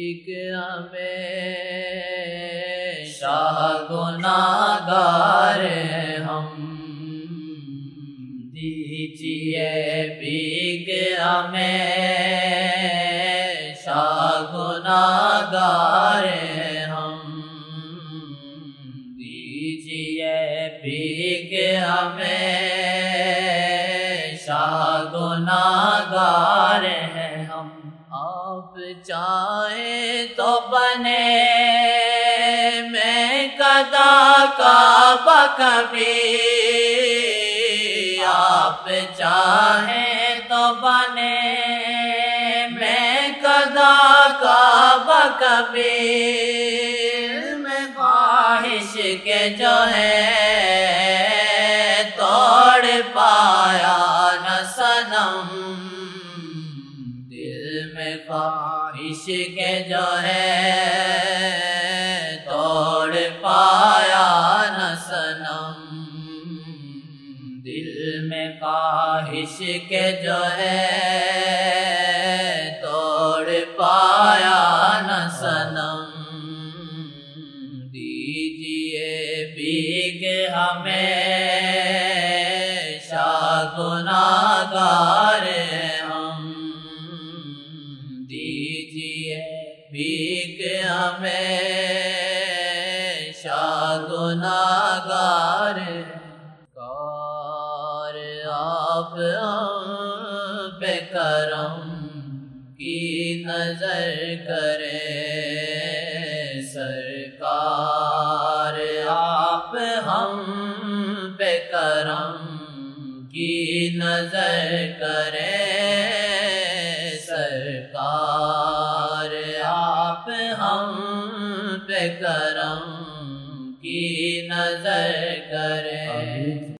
بھیک ہمیشہ گناہگار ہم، دیجئے بھیک ہمیشہ گناہگار ہم، دیجئے بھیک ہمیشہ گناہگار ہیں ہم۔ آپ چاہیں تو بنے میں قضا کعبہ کبھی، آپ چاہیں تو بنے میں قضا کعبہ کبھی، میں خواہش کے جو ہے توڑ پایا نہ صنم، دل میں خواہش کے جو ہے توڑ پایا نہ صنم، دل میں خواہش کے جو ہے توڑ پایا نہ صنم، دیجئے بھیک ہمیشہ گناہگار ہم، دیجئے بھیک ہمیشہ گناہگار کار آپ ہم پہ کرم کی نظر کریں، سرکار آپ ہم پہ کرم کی نظر کریں، سرکار آپ ہم پہ کرم کی نظر کریں۔